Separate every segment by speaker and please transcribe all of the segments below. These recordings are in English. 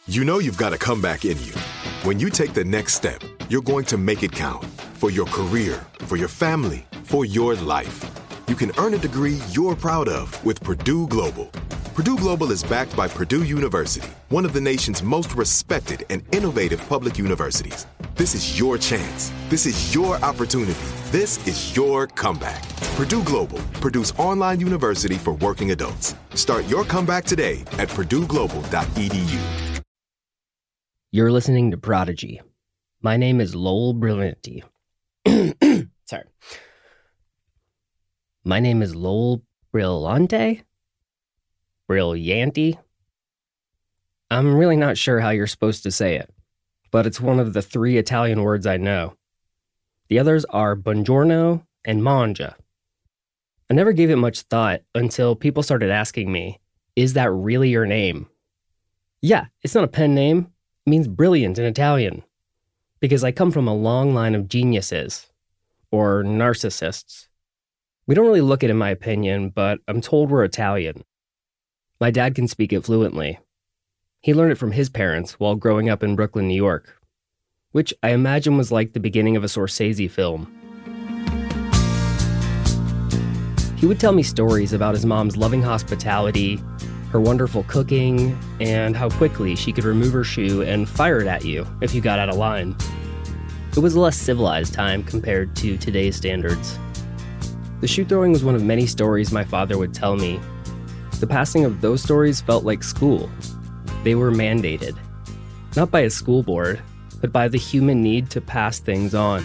Speaker 1: You know you've got a comeback in you. When you take the next step, you're going to make it count. For your career, for your family, for your life. You can earn a degree you're proud of with Purdue Global. Purdue Global is backed by Purdue University, one of the nation's most respected and innovative public universities. This is your chance. This is your opportunity. This is your comeback. Purdue Global, Purdue's online university for working adults. Start your comeback today at purdueglobal.edu.
Speaker 2: You're listening to Prodigy. My name is Lowell Brillianti. Sorry. My name is Lowell Brillante? Brillianti? I'm really not sure how you're supposed to say it, but it's one of the 3 Italian words I know. The others are buongiorno and mangia. I never gave it much thought until people started asking me, is that really your name? Yeah, it's not a pen name. It means brilliant in Italian. Because I come from a long line of geniuses, or narcissists. We don't really look it in my opinion, but I'm told we're Italian. My dad can speak it fluently. He learned it from his parents while growing up in Brooklyn, New York, which I imagine was like the beginning of a Scorsese film. He would tell me stories about his mom's loving hospitality, her wonderful cooking, and how quickly she could remove her shoe and fire it at you if you got out of line. It was a less civilized time compared to today's standards. The shoe throwing was one of many stories my father would tell me. The passing of those stories felt like school. They were mandated. Not by a school board, but by the human need to pass things on.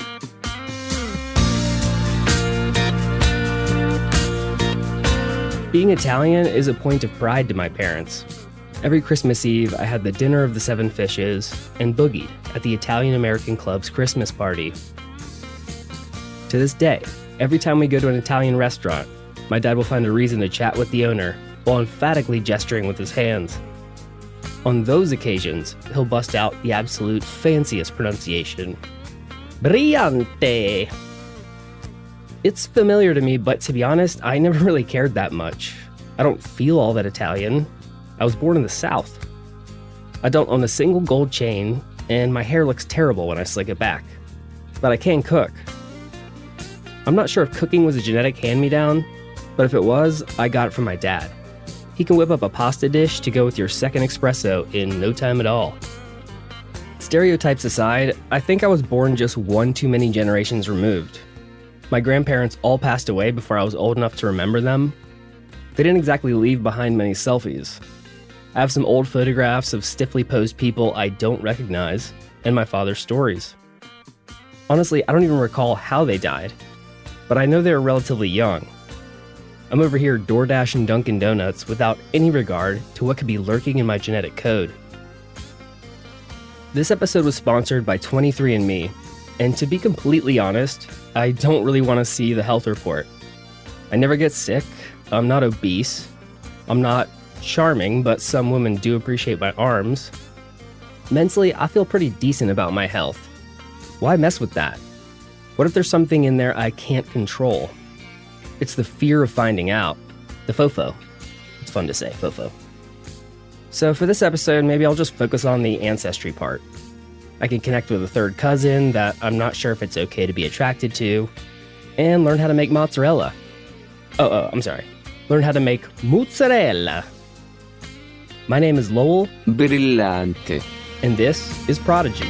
Speaker 2: Being Italian is a point of pride to my parents. Every Christmas Eve, I had the dinner of the 7 fishes and boogied at the Italian-American Club's Christmas party. To this day, every time we go to an Italian restaurant, my dad will find a reason to chat with the owner while emphatically gesturing with his hands. On those occasions, he'll bust out the absolute fanciest pronunciation. Brillante! It's familiar to me, but to be honest, I never really cared that much. I don't feel all that Italian. I was born in the South. I don't own a single gold chain, and my hair looks terrible when I slick it back. But I can cook. I'm not sure if cooking was a genetic hand-me-down, but if it was, I got it from my dad. He can whip up a pasta dish to go with your second espresso in no time at all. Stereotypes aside, I think I was born just one too many generations removed. My grandparents all passed away before I was old enough to remember them. They didn't exactly leave behind many selfies. I have some old photographs of stiffly posed people I don't recognize, and my father's stories. Honestly, I don't even recall how they died, but I know they were relatively young. I'm over here DoorDashing Dunkin' Donuts without any regard to what could be lurking in my genetic code. This episode was sponsored by 23andMe, and to be completely honest, I don't really want to see the health report. I never get sick, I'm not obese, I'm not charming, but some women do appreciate my arms. Mentally, I feel pretty decent about my health. Why mess with that? What if there's something in there I can't control? It's the fear of finding out. The fofo. It's fun to say, fofo. So for this episode, maybe I'll just focus on the ancestry part. I can connect with a third cousin that I'm not sure if it's okay to be attracted to, and learn how to make mozzarella. I'm sorry. Learn how to make mozzarella. My name is Lowell
Speaker 3: Brillante,
Speaker 2: and this is Prodigy.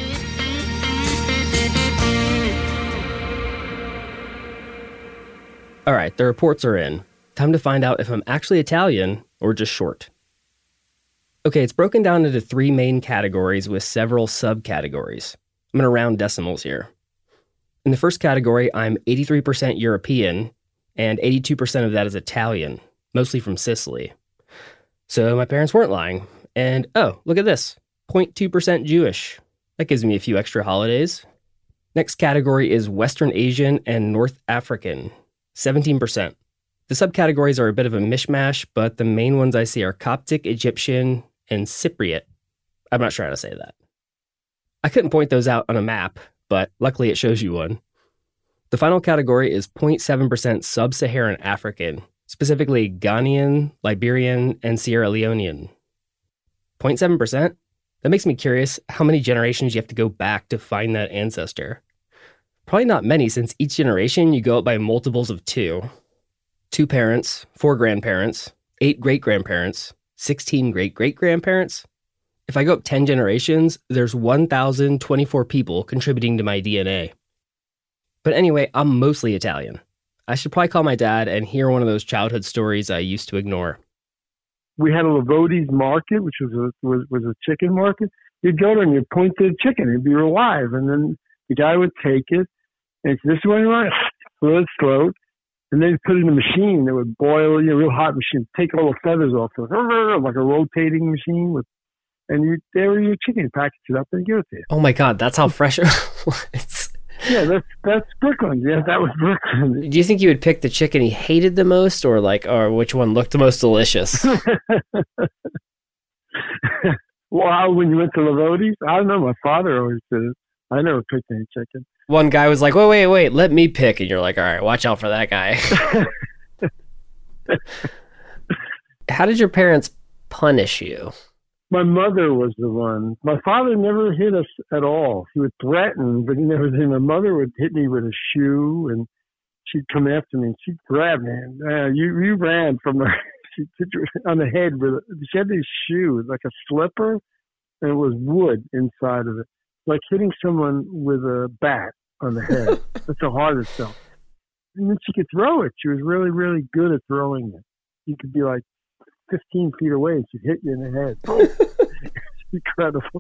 Speaker 2: All right, the reports are in. Time to find out if I'm actually Italian or just short. Okay, it's broken down into 3 main categories with several subcategories. I'm going to round decimals here. In the first category, I'm 83% European, and 82% of that is Italian, mostly from Sicily. So my parents weren't lying. And oh, look at this, 0.2% Jewish. That gives me a few extra holidays. Next category is Western Asian and North African, 17%. The subcategories are a bit of a mishmash, but the main ones I see are Coptic, Egyptian, and Cypriot. I'm not sure how to say that. I couldn't point those out on a map, but luckily it shows you one. The final category is 0.7% Sub-Saharan African, specifically Ghanaian, Liberian, and Sierra Leonean. 0.7%? That makes me curious how many generations you have to go back to find that ancestor. Probably not many, since each generation you go up by multiples of 2. 2 parents, 4 grandparents, 8 great-grandparents, 16 great-great-grandparents. If I go up 10 generations, there's 1,024 people contributing to my DNA. But anyway, I'm mostly Italian. I should probably call my dad and hear one of those childhood stories I used to ignore.
Speaker 3: We had a Lavotti's market, which was a chicken market. You'd go there and you'd point to the chicken. It'd be alive. And then the guy would take it and say, this is what you want? Let's float. And then put it in a machine that would boil, real hot machine, take all the feathers off, like a rotating machine. There were your chicken, package it up and give it to you.
Speaker 2: Oh my God, that's how fresh it was.
Speaker 3: Yeah, that's Brooklyn. Yeah, that was Brooklyn.
Speaker 2: Do you think you would pick the chicken he hated the most, or which one looked the most delicious?
Speaker 3: Well, when you went to Lavotti's, I don't know. My father always did it. I never picked any chicken.
Speaker 2: One guy was like, wait, let me pick. And you're like, all right, watch out for that guy. How did your parents punish you?
Speaker 3: My mother was the one. My father never hit us at all. He would threaten, but he never did. My mother would hit me with a shoe, and she'd come after me, and she'd grab me. And, you ran from her. She'd hit you on the head. She had these shoes, like a slipper, and it was wood inside of it. Like hitting someone with a bat on the head. That's the hardest stuff. And then she could throw it. She was really, really good at throwing it. You could be like 15 feet away and she'd hit you in the head. It's incredible.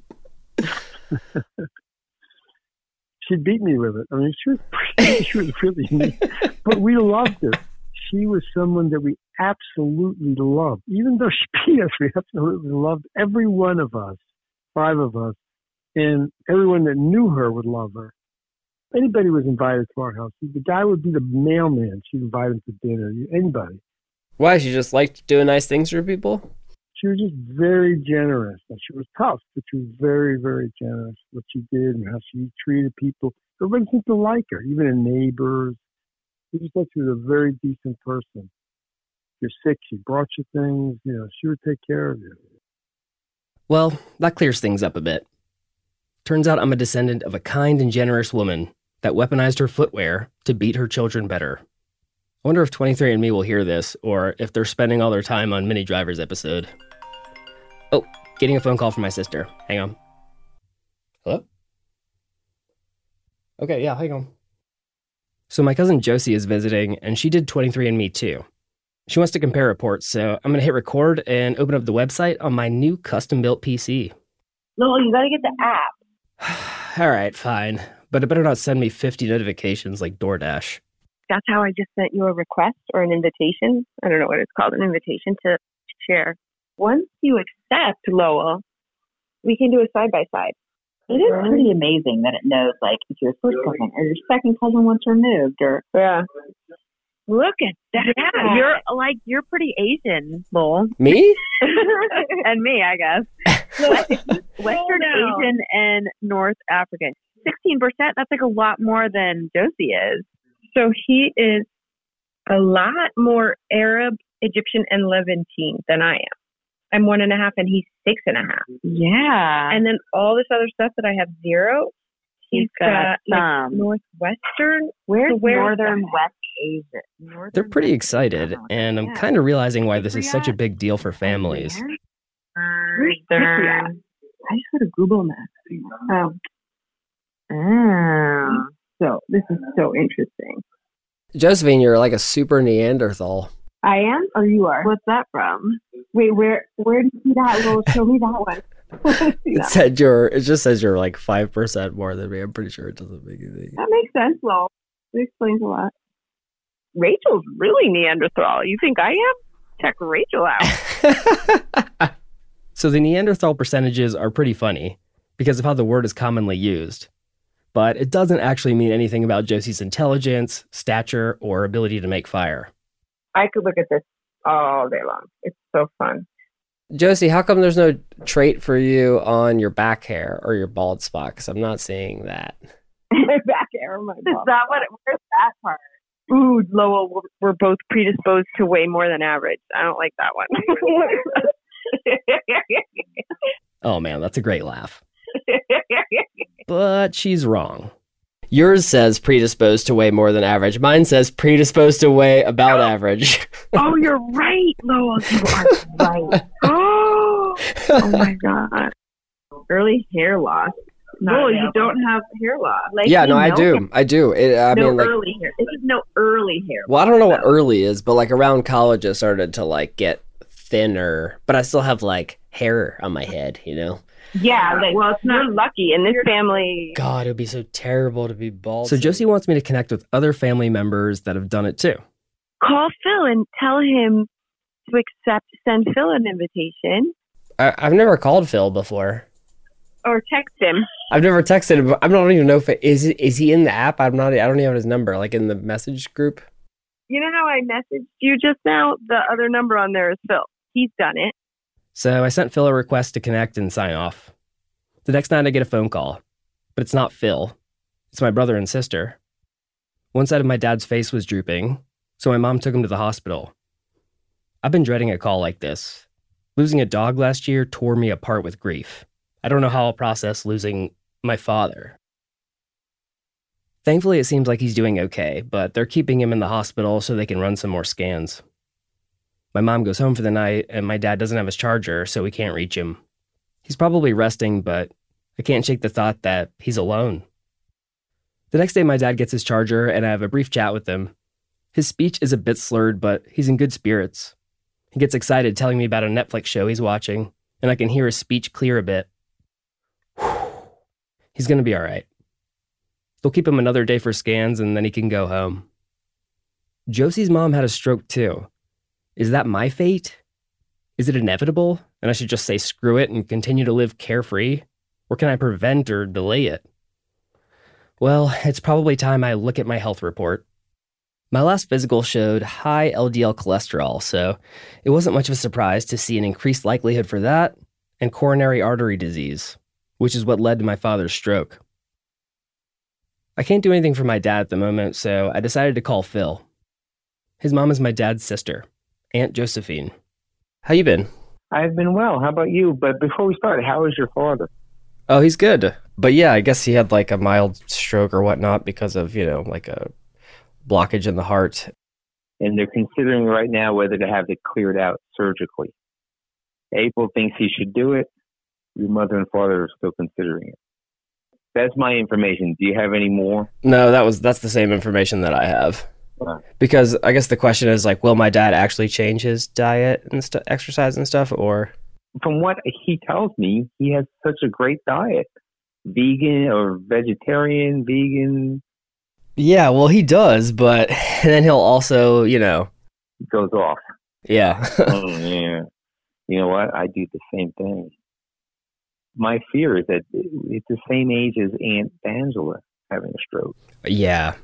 Speaker 3: She'd beat me with it. I mean, she was really neat. But we loved her. She was someone that we absolutely loved. Even though she beat us, we absolutely loved every one of us, 5 of us. And everyone that knew her would love her. Anybody was invited to our house. The guy would be the mailman. She'd invite him to dinner. Anybody.
Speaker 2: Why? She just liked doing nice things for people?
Speaker 3: She was just very generous. And she was tough, but she was very, very generous. What she did and how she treated people. Everybody seemed to like her, even her neighbors. She just thought she was a very decent person. If you're sick, she brought you things. She would take care of you.
Speaker 2: Well, that clears things up a bit. Turns out I'm a descendant of a kind and generous woman that weaponized her footwear to beat her children better. I wonder if 23andMe will hear this, or if they're spending all their time on Mini Driver's episode. Oh, getting a phone call from my sister. Hang on. Hello? Okay, yeah, hang on. So my cousin Josie is visiting, and she did 23andMe too. She wants to compare reports, so I'm going to hit record and open up the website on my new custom-built PC.
Speaker 4: No, you got to get the app.
Speaker 2: All right, fine. But it better not send me 50 notifications like DoorDash.
Speaker 4: That's how I just sent you a request or an invitation. I don't know what it's called, an invitation to share. Once you accept, Lowell, we can do a side-by-side.
Speaker 5: It is pretty amazing that it knows, like, if your first cousin or your second cousin once removed, or...
Speaker 4: Yeah. Look at that. Yeah. You're pretty Asian, Lowell.
Speaker 2: Me?
Speaker 4: And me, I guess. Western Asian and North African. 16%, that's like a lot more than Josie is. So he is a lot more Arab, Egyptian, and Levantine than I am. I'm 1.5 and he's 6.5.
Speaker 5: Yeah.
Speaker 4: And then all this other stuff that I have 0, he's got
Speaker 5: some.
Speaker 4: Like Northwestern.
Speaker 5: Where's Northern West Asia?
Speaker 2: They're pretty excited, and I'm kind of realizing why this is such a big deal for families.
Speaker 5: Northern. I just go to Google Maps.
Speaker 4: So this is so interesting.
Speaker 2: Josephine, you're like a super Neanderthal.
Speaker 5: I am, or you are?
Speaker 4: What's that from?
Speaker 5: Wait, where did you see that? Well, show me that one.
Speaker 2: It just says you're like 5% more than me. I'm pretty sure it doesn't make anything.
Speaker 4: That makes sense, Lowell. It explains a lot. Rachel's really Neanderthal. You think I am? Check Rachel out.
Speaker 2: So the Neanderthal percentages are pretty funny because of how the word is commonly used. But it doesn't actually mean anything about Josie's intelligence, stature, or ability to make fire.
Speaker 4: I could look at this all day long. It's so fun.
Speaker 2: Josie, how come there's no trait for you on your back hair or your bald spot? Because I'm not seeing that.
Speaker 4: My back hair or my bald spot. Where's that part? Ooh, Lowell, we're both predisposed to way more than average. I don't like that one.
Speaker 2: Oh man, that's a great laugh. But she's wrong. Yours says predisposed to weigh more than average. Mine says predisposed to weigh about average.
Speaker 4: Oh, you're right, Lowell. You are right. Oh my God. Early hair loss. No, you don't have hair loss.
Speaker 2: Like, yeah, no, I do. I do.
Speaker 4: Early hair. This is no early hair loss.
Speaker 2: Well, I don't know what early is, but like around college, I started to like get thinner, but I still have like hair on my head, you know?
Speaker 4: Yeah, well, it's not lucky in this family.
Speaker 2: God, it would be so terrible to be bald. So Josie wants me to connect with other family members that have done it too.
Speaker 4: Call Phil and tell him to send Phil an invitation.
Speaker 2: I've never called Phil before.
Speaker 4: Or text him.
Speaker 2: I've never texted him. I don't even know if is he in the app. I don't even have his number, like in the message group.
Speaker 4: You know how I messaged you just now? The other number on there is Phil. He's done it.
Speaker 2: So I sent Phil a request to connect and sign off. The next night I get a phone call, but it's not Phil. It's my brother and sister. One side of my dad's face was drooping, so my mom took him to the hospital. I've been dreading a call like this. Losing a dog last year tore me apart with grief. I don't know how I'll process losing my father. Thankfully, it seems like he's doing okay, but they're keeping him in the hospital so they can run some more scans. My mom goes home for the night, and my dad doesn't have his charger, so we can't reach him. He's probably resting, but I can't shake the thought that he's alone. The next day, my dad gets his charger, and I have a brief chat with him. His speech is a bit slurred, but he's in good spirits. He gets excited telling me about a Netflix show he's watching, and I can hear his speech clear a bit. He's going to be all right. They'll keep him another day for scans, and then he can go home. Josie's mom had a stroke, too. Is that my fate? Is it inevitable, and I should just say screw it and continue to live carefree? Or can I prevent or delay it? Well, it's probably time I look at my health report. My last physical showed high LDL cholesterol, so it wasn't much of a surprise to see an increased likelihood for that and coronary artery disease, which is what led to my father's stroke. I can't do anything for my dad at the moment, so I decided to call Phil. His mom is my dad's sister, Aunt Josephine. How you been?
Speaker 6: I've been well. How about you? But before we start, how is your father?
Speaker 2: Oh, he's good. But yeah, I guess he had like a mild stroke or whatnot because of, like a blockage in the heart.
Speaker 6: And they're considering right now whether to have it cleared out surgically. April thinks he should do it. Your mother and father are still considering it. That's my information. Do you have any more?
Speaker 2: No, that's the same information that I have. Because I guess the question is like, will my dad actually change his diet and exercise and stuff, or?
Speaker 6: From what he tells me, he has such a great diet. Vegan or vegetarian, vegan.
Speaker 2: Yeah, well, he does, but then he'll also,
Speaker 6: He goes off.
Speaker 2: Yeah.
Speaker 6: Oh, yeah. You know what? I do the same thing. My fear is that it's the same age as Aunt Angela having a stroke.
Speaker 2: Yeah.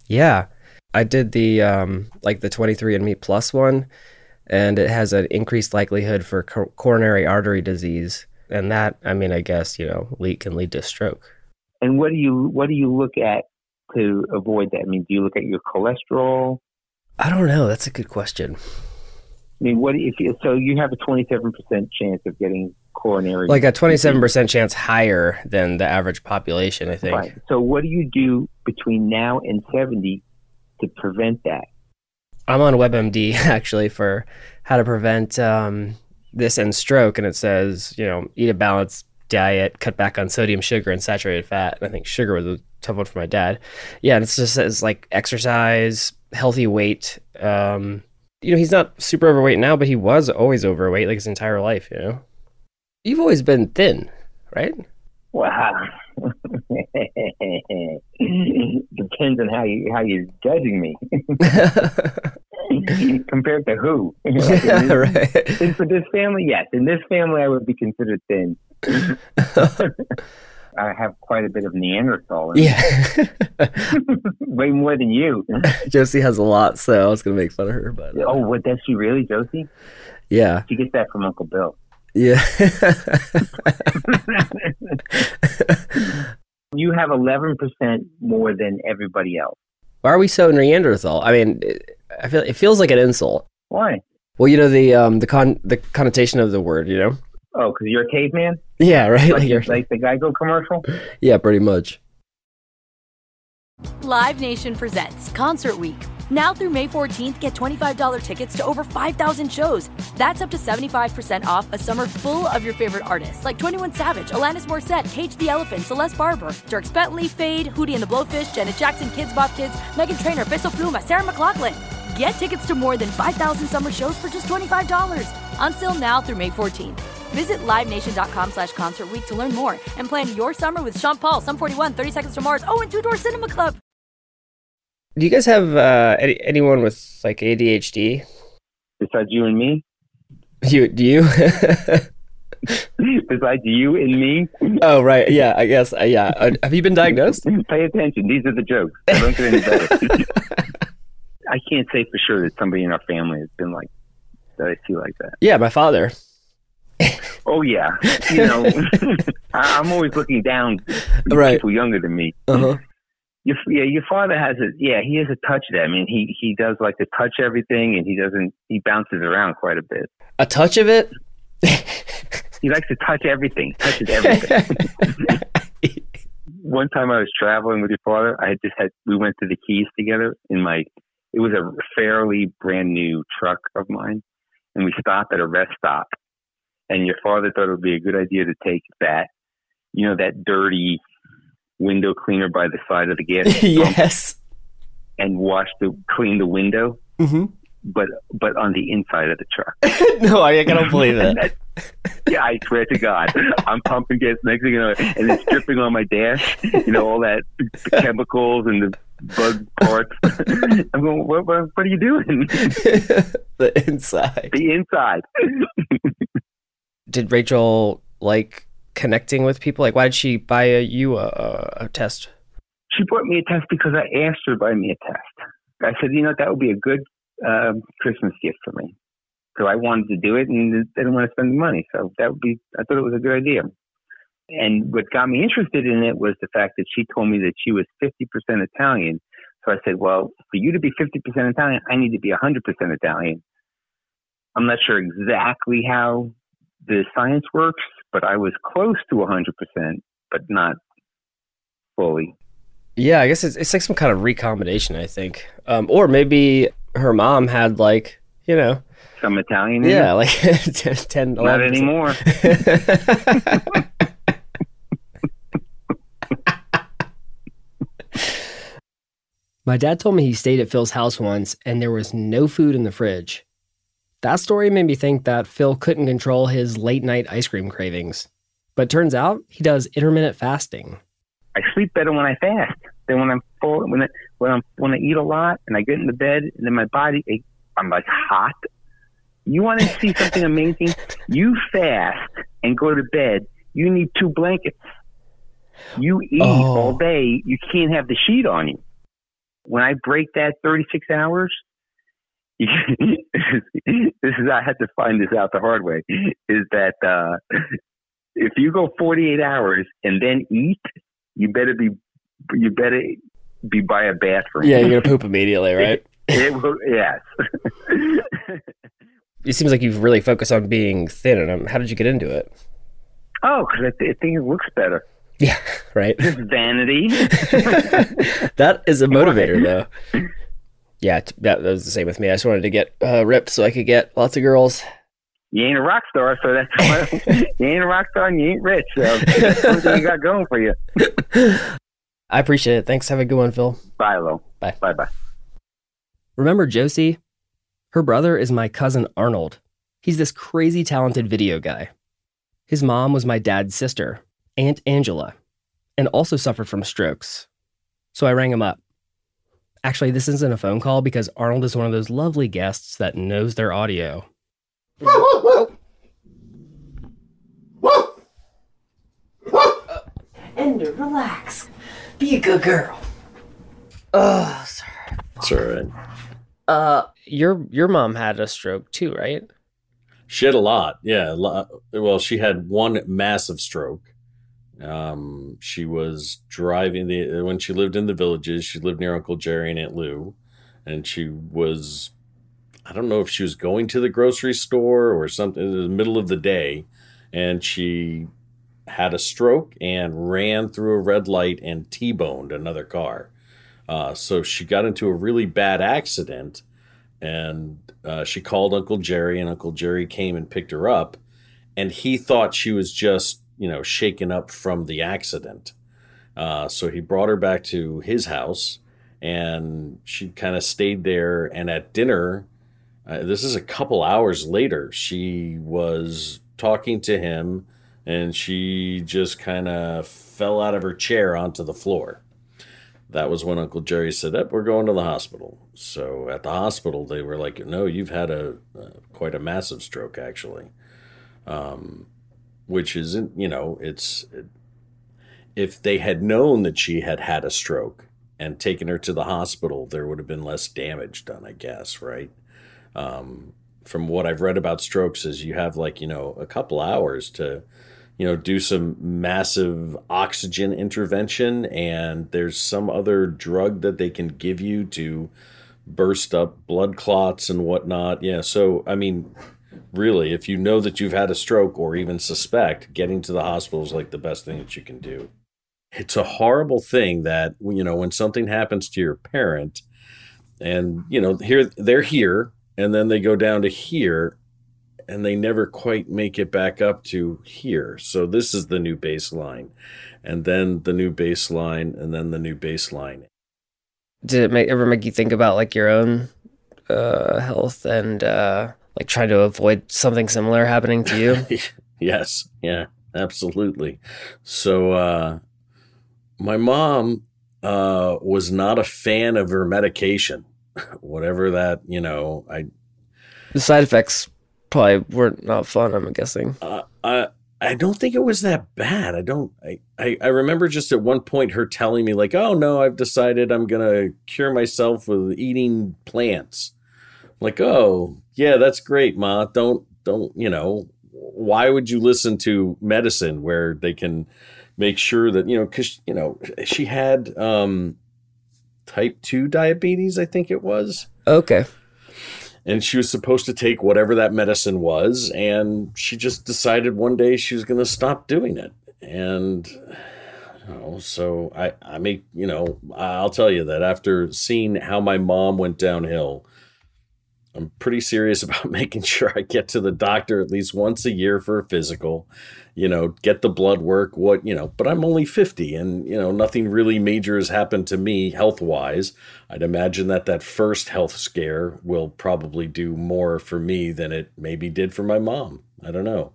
Speaker 2: I did the the 23andMe Plus one, and it has an increased likelihood for coronary artery disease, and that, I guess, can lead to stroke.
Speaker 6: And what do you look at to avoid that? Do you look at your cholesterol?
Speaker 2: I don't know. That's a good question.
Speaker 6: So you have a 27% chance of getting coronary,
Speaker 2: like a 27% chance higher than the average population, I think.
Speaker 6: Right. So what do you do between now and 70 to prevent that?
Speaker 2: I'm on WebMD actually for how to prevent this and stroke, and it says, eat a balanced diet, cut back on sodium, sugar, and saturated fat. And I think sugar was a tough one for my dad. Yeah, and it just says like exercise, healthy weight. He's not super overweight now, but he was always overweight like his entire life. You've always been thin, right?
Speaker 6: Wow. Depends on how you're judging me. Compared to who?
Speaker 2: Right.
Speaker 6: And for this family, yes. In this family, I would be considered thin. I have quite a bit of Neanderthal.
Speaker 2: Yeah.
Speaker 6: Way more than you.
Speaker 2: Josie has a lot, so I was going to make fun of her. But
Speaker 6: oh, what, does she really, Josie?
Speaker 2: Yeah.
Speaker 6: She gets that from Uncle Bill.
Speaker 2: Yeah.
Speaker 6: You have 11% more than everybody else.
Speaker 2: Why are we so Neanderthal? I feel it feels like an insult.
Speaker 6: Why?
Speaker 2: Well, the connotation of the word,
Speaker 6: Oh, because you're a caveman?
Speaker 2: Yeah, right.
Speaker 6: Like the Geico commercial?
Speaker 2: Yeah, pretty much.
Speaker 7: Live Nation presents Concert Week. Now through May 14th, get $25 tickets to over 5,000 shows. That's up to 75% off a summer full of your favorite artists like 21 Savage, Alanis Morissette, Cage the Elephant, Celeste Barber, Dierks Bentley, Fade, Hootie and the Blowfish, Janet Jackson, Kids Bop Kids, Meghan Trainor, Peso Pluma, Sarah McLachlan. Get tickets to more than 5,000 summer shows for just $25. Until now through May 14th. Visit LiveNation.com/Concert Week to learn more and plan your summer with Sean Paul, Sum 41, 30 Seconds to Mars, and Two Door Cinema Club.
Speaker 2: Do you guys have anyone with like ADHD?
Speaker 6: Besides you and me?
Speaker 2: Do you?
Speaker 6: Besides you and me?
Speaker 2: Oh, right. Yeah, I guess. Yeah. Have you been diagnosed?
Speaker 6: Pay attention. These are the jokes. They don't get any better. I can't say for sure that somebody in our family has been like that. I feel like that.
Speaker 2: Yeah, my father.
Speaker 6: Oh yeah, I'm always looking down at people younger than me.
Speaker 2: Uh-huh.
Speaker 6: Your father has he has a touch of that. I mean, he does like to touch everything, and he bounces around quite a bit.
Speaker 2: A touch of it?
Speaker 6: He likes to touch everything. Touches everything. One time I was traveling with your father. We went to the Keys together it was a fairly brand new truck of mine, and we stopped at a rest stop. And your father thought it would be a good idea to take that dirty window cleaner by the side of the gas pump.
Speaker 2: Yes.
Speaker 6: And clean the window,
Speaker 2: mm-hmm.
Speaker 6: but on the inside of the truck.
Speaker 2: No, I don't believe it.
Speaker 6: Yeah, I swear to God, I'm pumping gas. Next thing you know, and it's dripping on my dash. All that the chemicals and the bug parts. I'm going, what are you doing?
Speaker 2: The inside.
Speaker 6: The inside.
Speaker 2: Did Rachel like connecting with people? Like, why did she buy you a test?
Speaker 6: She bought me a test because I asked her to buy me a test. I said, that would be a good Christmas gift for me. So I wanted to do it, and I didn't want to spend the money. So I thought it was a good idea. And what got me interested in it was the fact that she told me that she was 50% Italian. So I said, well, for you to be 50% Italian, I need to be 100% Italian. I'm not sure exactly how the science works, but I was close to 100%, but not fully.
Speaker 2: Yeah, I guess it's like some kind of recombination, I think. Or maybe her mom had like,
Speaker 6: some Italian in
Speaker 2: it?
Speaker 6: Like
Speaker 2: 10, 11%.
Speaker 6: Not anymore.
Speaker 2: My dad told me he stayed at Phil's house once and there was no food in the fridge. That story made me think that Phil couldn't control his late night ice cream cravings. But turns out he does intermittent fasting.
Speaker 6: I sleep better when I fast than when I'm full. When I eat a lot and I get into bed and then my body, I'm like hot. You want to see something amazing? You fast and go to bed. You need 2 blankets. You eat all day. You can't have the sheet on you. When I break that 36 hours, I had to find this out the hard way, is that if you go 48 hours and then eat, you better be by a bathroom.
Speaker 2: Yeah, you're going to poop immediately, right?
Speaker 6: Yes.
Speaker 2: It seems like you've really focused on being thin. And how did you get into it?
Speaker 6: Oh, because I think it looks better.
Speaker 2: Yeah, right.
Speaker 6: Just vanity.
Speaker 2: That is a motivator, though. Yeah, that was the same with me. I just wanted to get ripped so I could get lots of girls.
Speaker 6: You ain't a rock star, so that's why you ain't a rock star and you ain't rich. So that's something you got going for you.
Speaker 2: I appreciate it. Thanks. Have a good one, Phil.
Speaker 6: Bye, Lo.
Speaker 2: Bye.
Speaker 6: Bye-bye.
Speaker 2: Remember Josie? Her brother is my cousin Arnold. He's this crazy talented video guy. His mom was my dad's sister, Aunt Angela, and also suffered from strokes. So I rang him up. Actually, this isn't a phone call because Arnold is one of those lovely guests that knows their audio. Ender, relax. Be a good girl. Oh, sorry.
Speaker 8: It's all right.
Speaker 2: Your mom had a stroke too, right?
Speaker 8: She had a lot. Yeah. Well, she had one massive stroke. She was driving when she lived in the Villages. She lived near Uncle Jerry and Aunt Lou, and she was, I don't know if she was going to the grocery store or something in the middle of the day, and she had a stroke and ran through a red light and T-boned another car. So she got into a really bad accident, and she called Uncle Jerry, and Uncle Jerry came and picked her up, and he thought she was just, shaken up from the accident. So he brought her back to his house, and she kind of stayed there. And at dinner, this is a couple hours later, she was talking to him, and she just kind of fell out of her chair onto the floor. That was when Uncle Jerry said, we're going to the hospital. So at the hospital, they were like, no, you've had quite a massive stroke, actually. Which isn't, if they had known that she had had a stroke and taken her to the hospital, there would have been less damage done, I guess, right? From what I've read about strokes is you have a couple hours to, do some massive oxygen intervention, and there's some other drug that they can give you to burst up blood clots and whatnot. Yeah, so, really, if you know that you've had a stroke or even suspect, getting to the hospital is the best thing that you can do. It's a horrible thing that, when something happens to your parent and, they're here and then they go down to here and they never quite make it back up to here. So this is the new baseline, and then the new baseline, and then the new baseline.
Speaker 2: Did it ever make you think about your own health and trying to avoid something similar happening to you?
Speaker 8: Yes. Yeah, absolutely. So my mom was not a fan of her medication, whatever that,
Speaker 2: The side effects probably weren't not fun, I'm guessing.
Speaker 8: I don't think it was that bad. I remember just at one point her telling me oh no, I've decided I'm going to cure myself with eating plants. Oh yeah, that's great, Ma. Don't, why would you listen to medicine where they can make sure that, cause she had, type 2 diabetes, I think it was.
Speaker 2: Okay.
Speaker 8: And she was supposed to take whatever that medicine was, and she just decided one day she was going to stop doing it. And so I'll tell you that after seeing how my mom went downhill, I'm pretty serious about making sure I get to the doctor at least once a year for a physical, get the blood work, but I'm only 50 and, nothing really major has happened to me health-wise. I'd imagine that first health scare will probably do more for me than it maybe did for my mom. I don't know.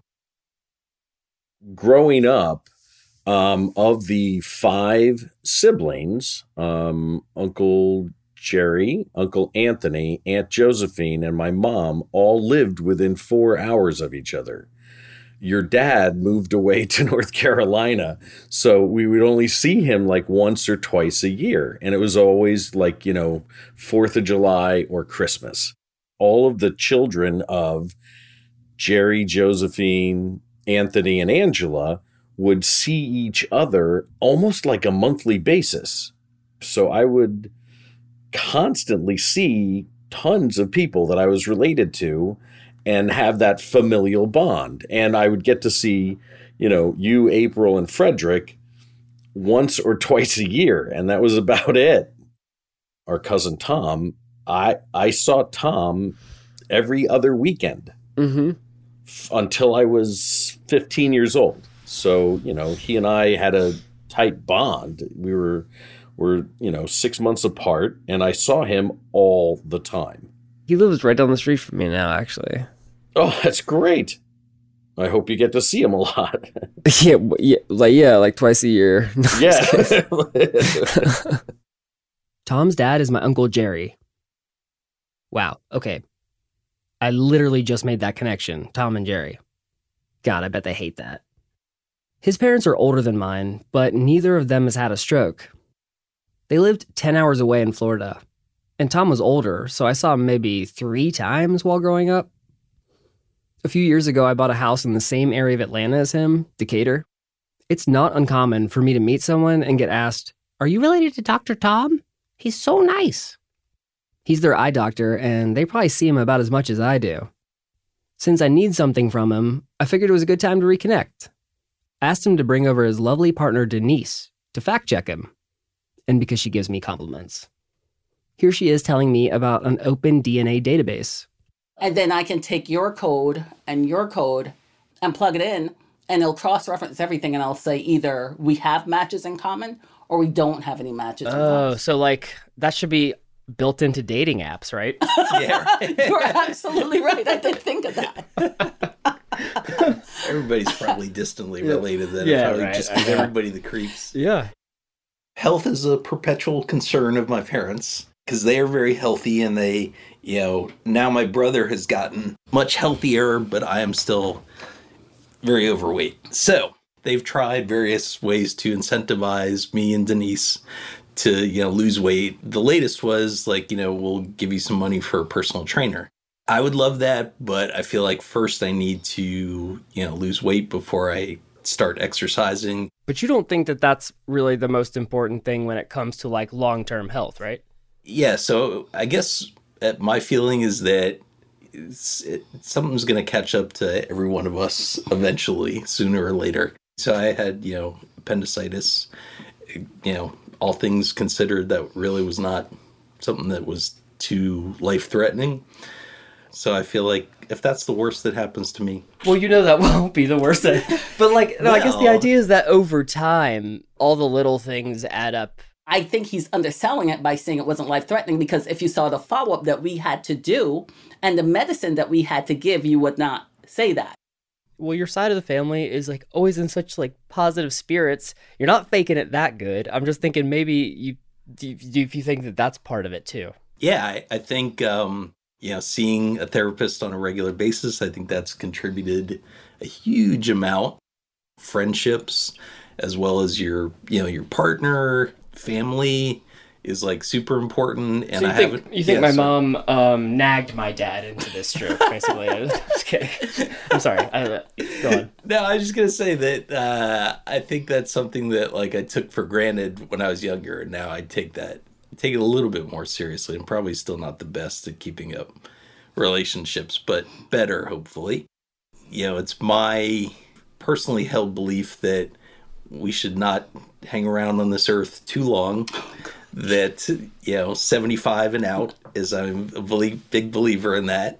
Speaker 8: Growing up, of the 5 siblings, Uncle Jerry, Uncle Anthony, Aunt Josephine, and my mom all lived within 4 hours of each other. Your dad moved away to North Carolina, so we would only see him once or twice a year. And it was always 4th of July or Christmas. All of the children of Jerry, Josephine, Anthony, and Angela would see each other almost like a monthly basis. So I would constantly see tons of people that I was related to and have that familial bond. And I would get to see, you, April, and Frederick once or twice a year. And that was about it. Our cousin Tom, I saw Tom every other weekend until I was 15 years old. So, he and I had a tight bond. We're 6 months apart, and I saw him all the time.
Speaker 2: He lives right down the street from me now, actually.
Speaker 8: Oh, that's great. I hope you get to see him a lot.
Speaker 2: Yeah, twice a year.
Speaker 8: Yeah.
Speaker 2: Tom's dad is my Uncle Jerry. Wow, okay. I literally just made that connection, Tom and Jerry. God, I bet they hate that. His parents are older than mine, but neither of them has had a stroke. They lived 10 hours away in Florida, and Tom was older, so I saw him maybe 3 times while growing up. A few years ago, I bought a house in the same area of Atlanta as him, Decatur. It's not uncommon for me to meet someone and get asked, "Are you related to Dr. Tom? He's so nice." He's their eye doctor, and they probably see him about as much as I do. Since I need something from him, I figured it was a good time to reconnect. I asked him to bring over his lovely partner Denise to fact check him, and because she gives me compliments. Here she is telling me about an open DNA database.
Speaker 9: And then I can take your code and plug it in, and it'll cross-reference everything, and I'll say either we have matches in common or we don't have any matches in common.
Speaker 2: Oh, so like that should be built into dating apps, right?
Speaker 10: Yeah, right.
Speaker 9: You're absolutely right. I didn't think of that.
Speaker 10: Everybody's probably distantly related then.
Speaker 2: Yeah,
Speaker 10: If I would
Speaker 2: right.
Speaker 10: just give everybody the creeps.
Speaker 2: Yeah.
Speaker 10: Health is a perpetual concern of my parents because they are very healthy, and they, now my brother has gotten much healthier, but I am still very overweight. So they've tried various ways to incentivize me and Denise to, lose weight. The latest was we'll give you some money for a personal trainer. I would love that, but I feel like first I need to, lose weight before I start exercising.
Speaker 2: But you don't think that that's really the most important thing when it comes to like long-term health, right?
Speaker 10: Yeah, so I guess my feeling is that something's going to catch up to every one of us eventually, sooner or later. So I had, appendicitis, all things considered, that really was not something that was too life-threatening. So I feel like if that's the worst that happens to me.
Speaker 2: Well, that won't be the worst. But I guess the idea is that over time, all the little things add up.
Speaker 9: I think he's underselling it by saying it wasn't life-threatening, because if you saw the follow-up that we had to do and the medicine that we had to give, you would not say that.
Speaker 2: Well, your side of the family is always in such positive spirits. You're not faking it that good. I'm just thinking maybe if you think that that's part of it too.
Speaker 10: Yeah, I think, seeing a therapist on a regular basis, I think that's contributed a huge amount. Friendships, as well as your partner, family is super important. And
Speaker 2: So you think my mom nagged my dad into this stroke, basically? Just kidding. I'm sorry. Go on.
Speaker 10: No, I was just gonna say that I think that's something that I took for granted when I was younger, and now I take it a little bit more seriously. I'm probably still not the best at keeping up relationships, but better, hopefully. It's my personally held belief that we should not hang around on this earth too long. That 75 and out is, I'm a big believer in that.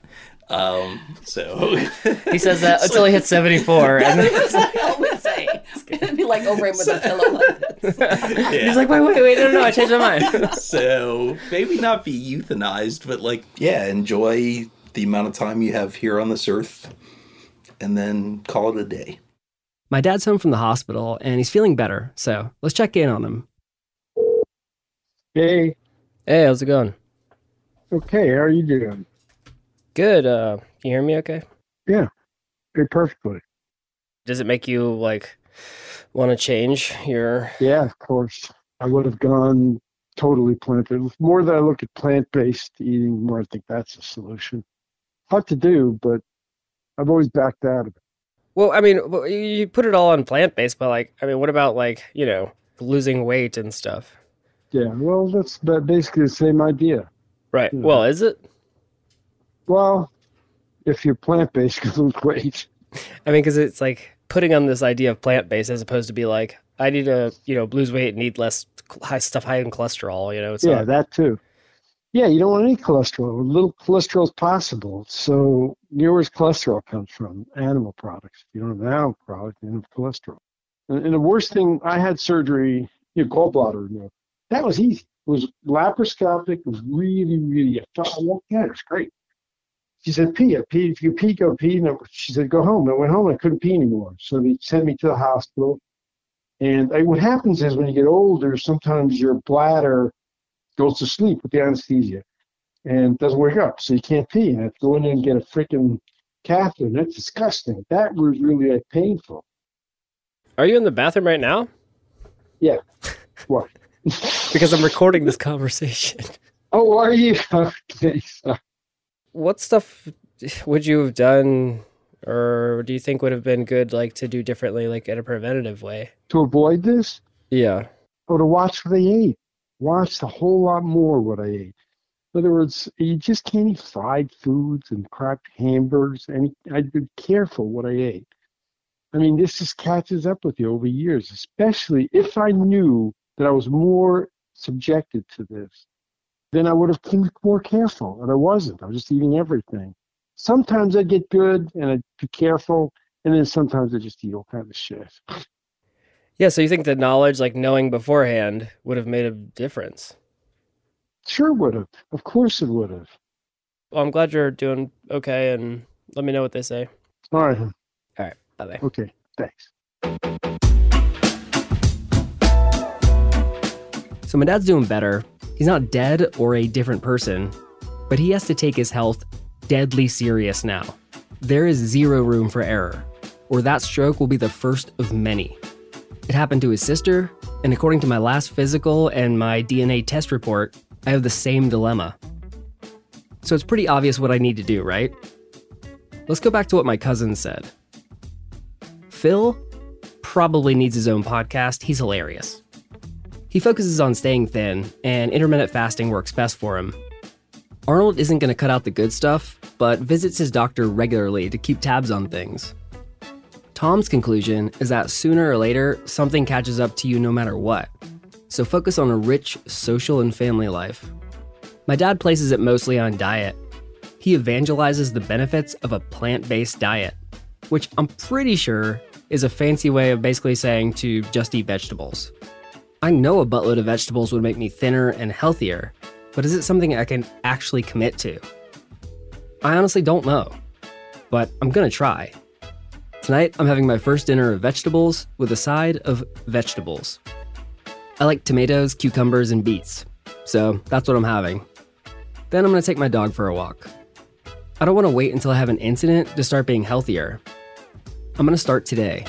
Speaker 10: So
Speaker 2: he says that until he hits 74, and then
Speaker 9: I always say it'd be over him with a pillow like this.
Speaker 2: Yeah. He's like, wait, no, I changed my mind.
Speaker 10: So maybe not be euthanized, but enjoy the amount of time you have here on this earth, and then call it a day.
Speaker 2: My dad's home from the hospital, and he's feeling better, so let's check in on him.
Speaker 3: Hey.
Speaker 2: Hey, how's it going?
Speaker 3: Okay, how are you doing?
Speaker 2: Good. Can you hear me okay?
Speaker 3: Yeah, perfectly.
Speaker 2: Does it make you, want to change your...
Speaker 3: Yeah, of course. I would have gone totally plant-based. The more that I look at plant-based eating, the more I think that's a solution. Hard to do, but I've always backed out of it.
Speaker 2: Well, you put it all on plant-based, but, what about, losing weight and stuff?
Speaker 3: Yeah, well, that's basically the same idea.
Speaker 2: Right. Well, is it?
Speaker 3: Well, if you're plant-based, you can lose weight.
Speaker 2: Because it's putting on this idea of plant-based as opposed to be I need to, lose weight and eat less high in cholesterol, It's
Speaker 3: yeah, that too. Yeah, you don't want any cholesterol. Little cholesterol is possible. So, where's cholesterol comes from? Animal products. If you don't have an animal product, you don't have cholesterol. And the worst thing, I had surgery, gallbladder removed. That was easy. It was laparoscopic. It was really, really, I walked out. It was great. She said, pee. If you pee, go pee. No, she said, go home. I went home. I couldn't pee anymore. So they sent me to the hospital. And what happens is when you get older, sometimes your bladder goes to sleep with the anesthesia and doesn't wake up. So you can't pee. And I have to go in and get a freaking catheter. And that's disgusting. That was really painful.
Speaker 2: Are you in the bathroom right now?
Speaker 3: Yeah. What?
Speaker 2: Because I'm recording this conversation.
Speaker 3: Oh, are you? Okay.
Speaker 2: What stuff would you have done, or do you think would have been good, to do differently, in a preventative way?
Speaker 3: To avoid this?
Speaker 2: Yeah.
Speaker 3: Or to watch what I ate. Watch a whole lot more what I ate. In other words, you just can't eat fried foods and crap hamburgers. And I'd be careful what I ate. I mean, this just catches up with you over years, especially if I knew that I was more subjected to this. Then I would have been more careful, and I wasn't. I was just eating everything. Sometimes I'd get good, and I'd be careful, and then sometimes I'd just eat all kind of shit.
Speaker 2: Yeah, so you think the knowledge, like knowing beforehand, would have made a difference?
Speaker 3: Sure would have. Of course it would have.
Speaker 2: Well, I'm glad you're doing okay, and let me know what they say.
Speaker 3: All right.
Speaker 2: All right, bye-bye.
Speaker 3: Okay, thanks.
Speaker 2: So my dad's doing better. He's not dead or a different person, but he has to take his health deadly serious now. There is zero room for error, or that stroke will be the first of many. It happened to his sister, and according to my last physical and my DNA test report, I have the same dilemma. So it's pretty obvious what I need to do, right? Let's go back to what my cousin said. Phil probably needs his own podcast. He's hilarious. He focuses on staying thin, and intermittent fasting works best for him. Arnold isn't going to cut out the good stuff, but visits his doctor regularly to keep tabs on things. Tom's conclusion is that sooner or later, something catches up to you no matter what. So focus on a rich social and family life. My dad places it mostly on diet. He evangelizes the benefits of a plant-based diet, which I'm pretty sure is a fancy way of basically saying to just eat vegetables. I know a buttload of vegetables would make me thinner and healthier, but is it something I can actually commit to? I honestly don't know, but I'm gonna try. Tonight, I'm having my first dinner of vegetables with a side of vegetables. I like tomatoes, cucumbers, and beets, so that's what I'm having. Then I'm gonna take my dog for a walk. I don't wanna wait until I have an incident to start being healthier. I'm gonna start today.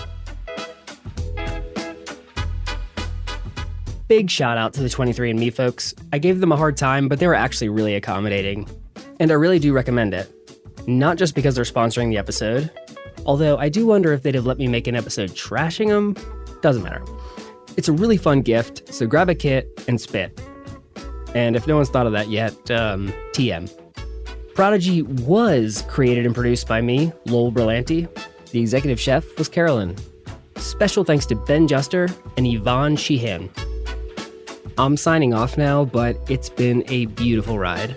Speaker 2: Big shout out to the 23andMe folks. I gave them a hard time, but they were actually really accommodating. And I really do recommend it. Not just because they're sponsoring the episode, although I do wonder if they'd have let me make an episode trashing them. Doesn't matter. It's a really fun gift, so grab a kit and spit. And if no one's thought of that yet, TM. Prodigy was created and produced by me, Lowell Berlanti. The executive chef was Carolyn. Special thanks to Ben Juster and Yvonne Sheehan. I'm signing off now, but it's been a beautiful ride.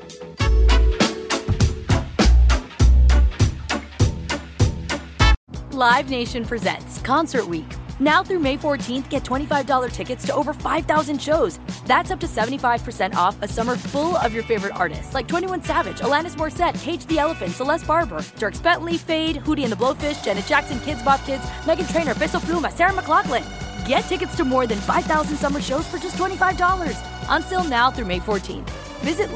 Speaker 7: Live Nation presents Concert Week. Now through May 14th, get $25 tickets to over 5,000 shows. That's up to 75% off a summer full of your favorite artists like 21 Savage, Alanis Morissette, Cage the Elephant, Celeste Barber, Dierks Bentley, Fade, Hootie and the Blowfish, Janet Jackson, Kidz Bop Kids, Meghan Trainor, Bissell Pluma, Sarah McLachlan. Get tickets to more than 5,000 summer shows for just $25. Until now through May 14th. Visit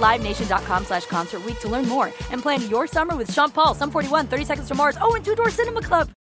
Speaker 7: livenation.com/concertweek to learn more and plan your summer with Sean Paul, Sum 41, 30 Seconds to Mars, and Two Door Cinema Club.